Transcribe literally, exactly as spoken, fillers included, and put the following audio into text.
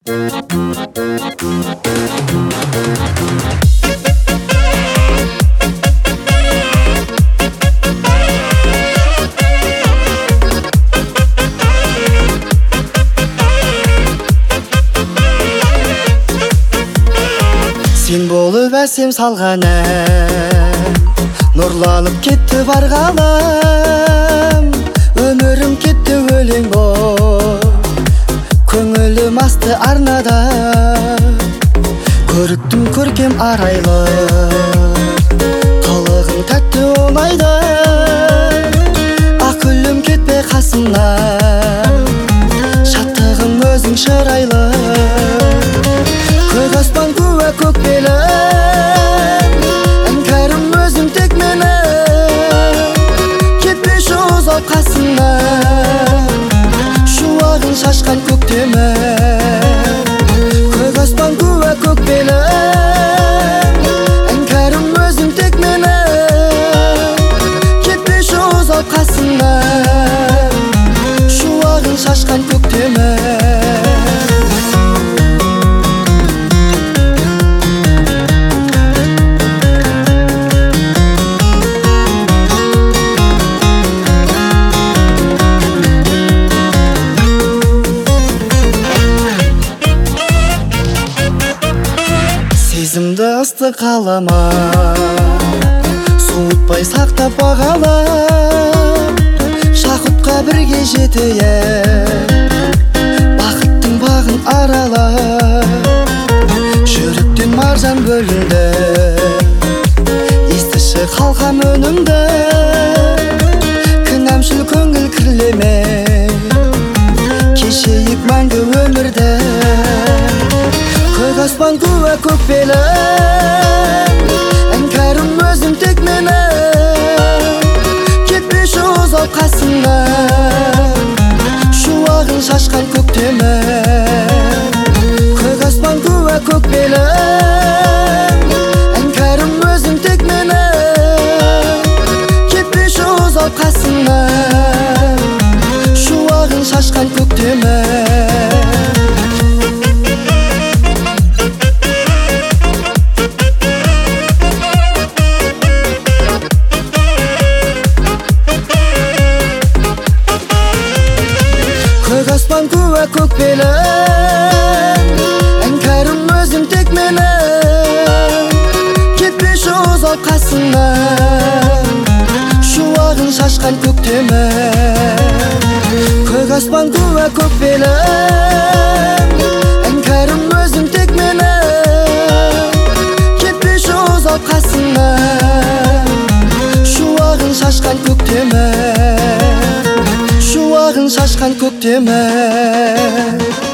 Сен болып әсем салған ән, нұрланып кетті бар ғалам. Өмірім кетті өлең боп, көңілім асты арнада. Көріктім көркем арайлы, қылығың тәтті оңайда. Ақылым кетпе қасымнан, шаттығым өзің шырайлы. Көк аспан күә көк белім, іңкәрім өзің тек мені. Кетпеші ұзап қасымнан, шуағын шашқан көктемі. Көк аспан күә көк белім, іңкәрім өзің тек мені. Кетпеші ұзап қасымнан, шуағын шашқан көктемі. Сезімді ыстық қалама, суытпай сақтап бағалап. Шақұтқа бірге жетейік, бақыттың бағын аралап. Жүректен маржан бөлінді, естіші қалқам өнімді. Кінәмшіл көңіл кірлеме, кешейік мәңгі өмірді. Көк аспан күә көк белім, іңкәрім өзің тек мені. Кетпеші ұзап қасымнан, шуағын шашқан көктемі. Көк аспан күә көк белім, іңкәрім өзің тек мені. Кетпеші ұзап қасымнан, шуағын шашқан көктемі. Көк аспан күә көк белім, іңкәрім өзің тек мені. Кетпеші ұзап қасымнан, шуағын шашқан көктемі. Көк аспан күә көк белім, іңкәрім өзің тек мені. Кетпеші ұзап қасымнан, шуағын шашқан көктемі. Шуағын шашқан көктемі.